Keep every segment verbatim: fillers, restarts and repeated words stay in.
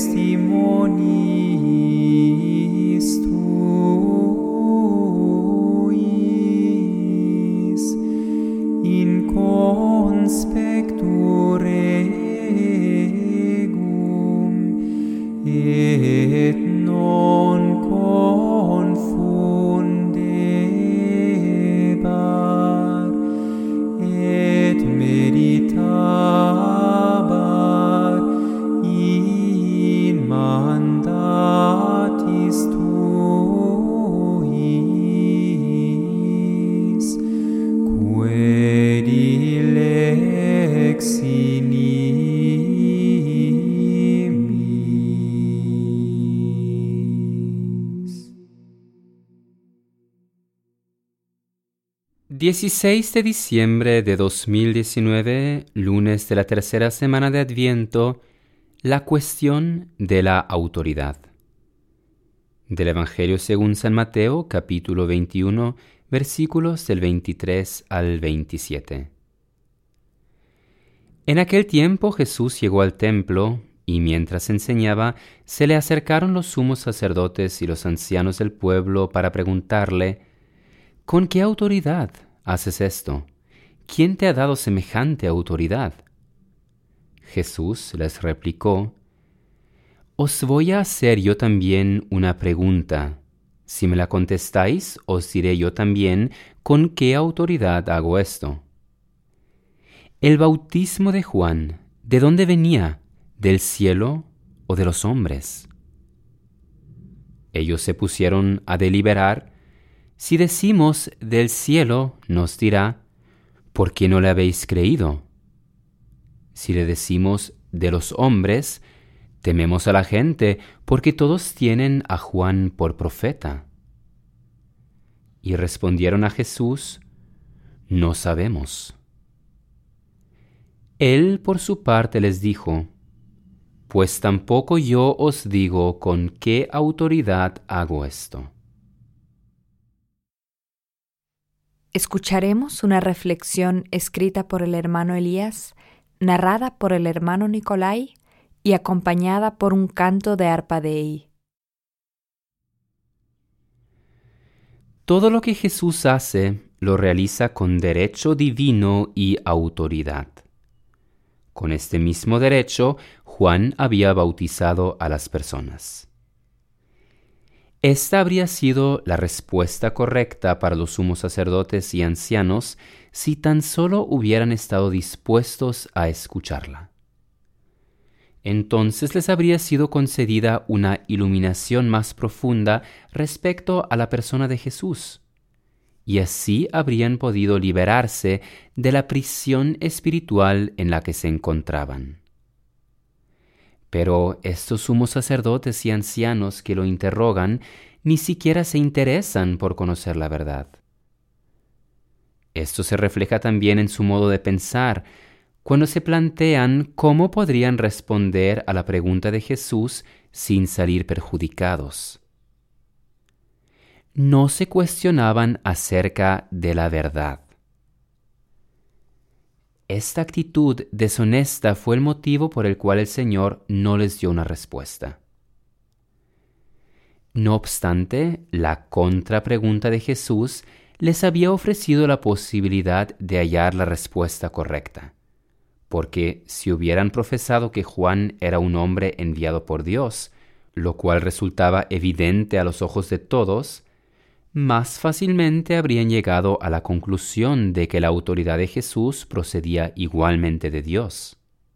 testimoniis tuis in conspectu regum et non confundebar et meditabar in mandatis tuis quae dilexi nimis. dieciséis de diciembre de dos mil diecinueve, lunes de la tercera semana de Adviento, la cuestión de la autoridad. Del Evangelio según San Mateo, capítulo veintiuno, versículos del veintitrés al veintisiete. En aquel tiempo Jesús llegó al templo, y mientras enseñaba, se le acercaron los sumos sacerdotes y los ancianos del pueblo para preguntarle: ¿Con qué autoridad haces esto? ¿Quién te ha dado semejante autoridad? Jesús les replicó: Os voy a hacer yo también una pregunta. Si me la contestáis, os diré yo también con qué autoridad hago esto. El bautismo de Juan, ¿de dónde venía? ¿Del cielo o de los hombres? Ellos se pusieron a deliberar. Si decimos del cielo, nos dirá: ¿por qué no le habéis creído? Si le decimos de los hombres, tememos a la gente, porque todos tienen a Juan por profeta. Y respondieron a Jesús: no sabemos. Él por su parte les dijo: pues tampoco yo os digo con qué autoridad hago esto. Escucharemos una reflexión escrita por el hermano Elías, narrada por el hermano Nicolai y acompañada por un canto de arpa Dei. Todo lo que Jesús hace lo realiza con derecho divino y autoridad. Con este mismo derecho, Juan había bautizado a las personas. Esta habría sido la respuesta correcta para los sumos sacerdotes y ancianos si tan solo hubieran estado dispuestos a escucharla. Entonces les habría sido concedida una iluminación más profunda respecto a la persona de Jesús, y así habrían podido liberarse de la prisión espiritual en la que se encontraban. Pero estos sumos sacerdotes y ancianos que lo interrogan ni siquiera se interesan por conocer la verdad. Esto se refleja también en su modo de pensar, cuando se plantean cómo podrían responder a la pregunta de Jesús sin salir perjudicados. No se cuestionaban acerca de la verdad. Esta actitud deshonesta fue el motivo por el cual el Señor no les dio una respuesta. No obstante, la contrapregunta de Jesús les había ofrecido la posibilidad de hallar la respuesta correcta, porque si hubieran profesado que Juan era un hombre enviado por Dios, lo cual resultaba evidente a los ojos de todos, más fácilmente habrían llegado a la conclusión de que la autoridad de Jesús procedía igualmente de Dios.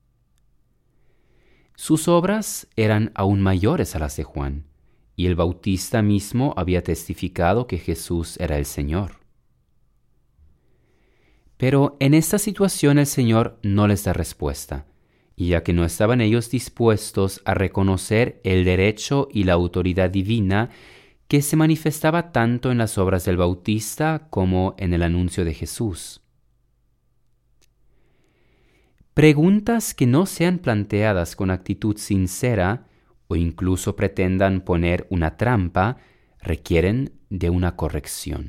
Sus obras eran aún mayores a las de Juan, y el Bautista mismo había testificado que Jesús era el Señor. Pero en esta situación el Señor no les da respuesta, y ya que no estaban ellos dispuestos a reconocer el derecho y la autoridad divina que se manifestaba tanto en las obras del Bautista como en el anuncio de Jesús. Preguntas que no sean planteadas con actitud sincera o incluso pretendan poner una trampa requieren de una corrección.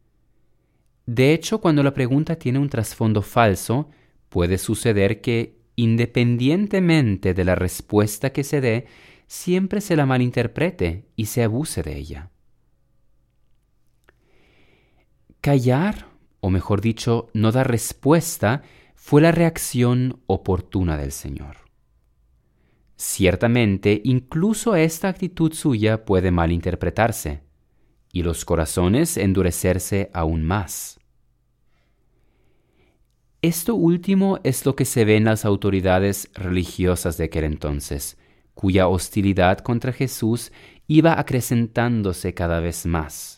De hecho, cuando la pregunta tiene un trasfondo falso, puede suceder que independientemente de la respuesta que se dé, siempre se la malinterprete y se abuse de ella. Callar, o mejor dicho, no dar respuesta, fue la reacción oportuna del Señor. Ciertamente, incluso esta actitud suya puede malinterpretarse, y los corazones endurecerse aún más. Esto último es lo que se ve en las autoridades religiosas de aquel entonces, cuya hostilidad contra Jesús iba acrecentándose cada vez más.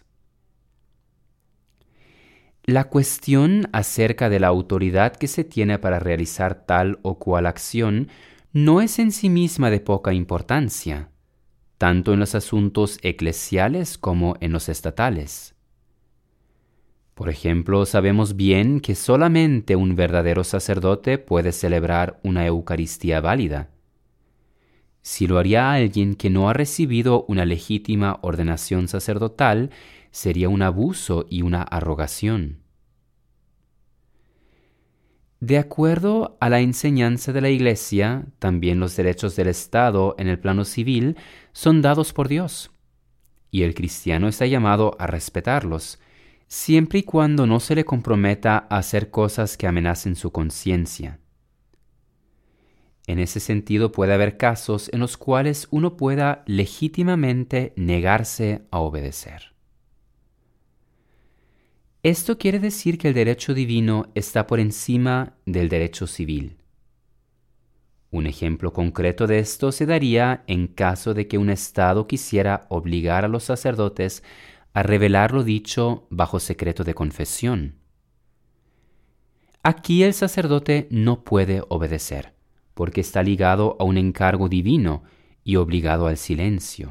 La cuestión acerca de la autoridad que se tiene para realizar tal o cual acción no es en sí misma de poca importancia, tanto en los asuntos eclesiales como en los estatales. Por ejemplo, sabemos bien que solamente un verdadero sacerdote puede celebrar una Eucaristía válida. Si lo haría alguien que no ha recibido una legítima ordenación sacerdotal, sería un abuso y una arrogación. De acuerdo a la enseñanza de la Iglesia, también los derechos del Estado en el plano civil son dados por Dios, y el cristiano está llamado a respetarlos, siempre y cuando no se le comprometa a hacer cosas que amenacen su conciencia. En ese sentido puede haber casos en los cuales uno pueda legítimamente negarse a obedecer. Esto quiere decir que el derecho divino está por encima del derecho civil. Un ejemplo concreto de esto se daría en caso de que un Estado quisiera obligar a los sacerdotes a revelar lo dicho bajo secreto de confesión. Aquí el sacerdote no puede obedecer, porque está ligado a un encargo divino y obligado al silencio.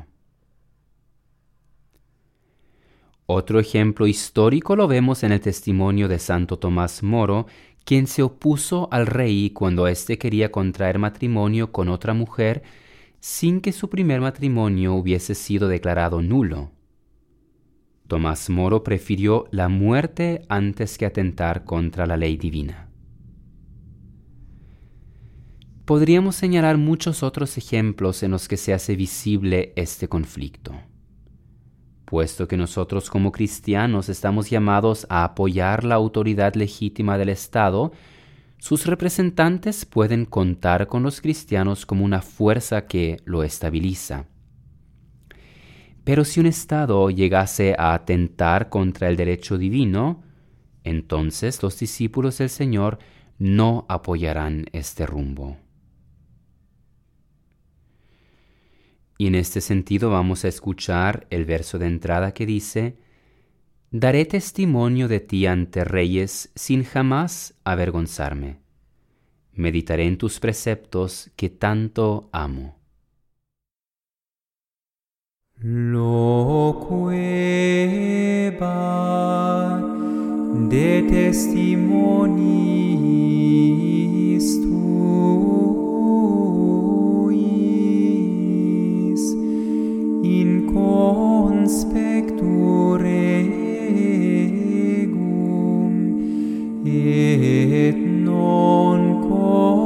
Otro ejemplo histórico lo vemos en el testimonio de Santo Tomás Moro, quien se opuso al rey cuando éste quería contraer matrimonio con otra mujer sin que su primer matrimonio hubiese sido declarado nulo. Tomás Moro prefirió la muerte antes que atentar contra la ley divina. Podríamos señalar muchos otros ejemplos en los que se hace visible este conflicto. Puesto que nosotros como cristianos estamos llamados a apoyar la autoridad legítima del Estado, sus representantes pueden contar con los cristianos como una fuerza que lo estabiliza. Pero si un Estado llegase a atentar contra el derecho divino, entonces los discípulos del Señor no apoyarán este rumbo. Y en este sentido vamos a escuchar el verso de entrada que dice: «Daré testimonio de ti ante reyes sin jamás avergonzarme. Meditaré en tus preceptos que tanto amo». Loquebar de testimoniis tuis in conspectu regum et non